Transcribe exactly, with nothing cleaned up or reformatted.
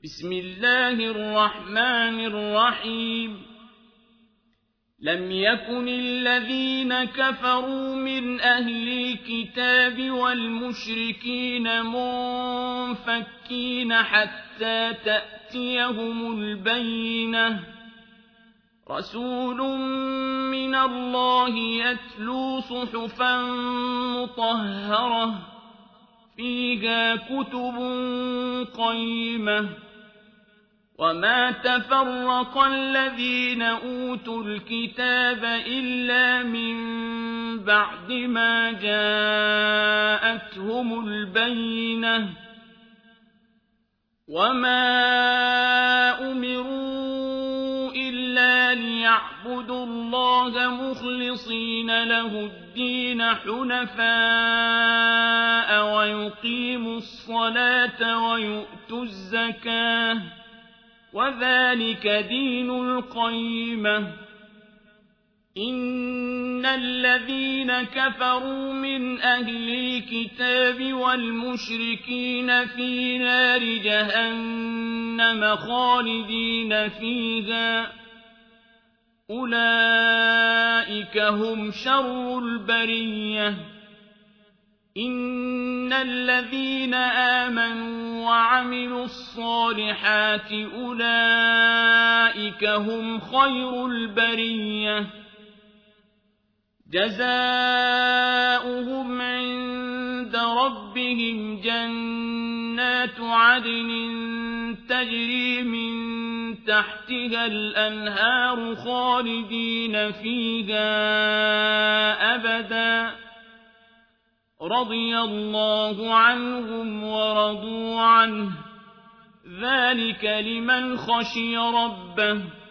بسم الله الرحمن الرحيم لم يكن الذين كفروا من أهل الكتاب والمشركين منفكين حتى تأتيهم البينة رسول من الله يتلو صحفا مطهرة فيها كتب قيمة وما تفرق الذين أوتوا الكتاب إلا من بعد ما جاءتهم البينة وما أمروا إلا ليعبدوا الله مخلصين له الدين حنفاء ويقيموا الصلاة ويؤتوا الزكاة وذلك دين القيمة إن الذين كفروا من أهل الكتاب والمشركين في نار جهنم خالدين فيها أولئك هم شر البرية إن الذين آمنوا وعملوا الصالحات أولئك هم خير البرية جزاؤهم عند ربهم جنات عدن تجري من تحتها الأنهار خالدين فيها أبدا رضي الله عنهم ورضوا عنه ذلك لمن خشي ربه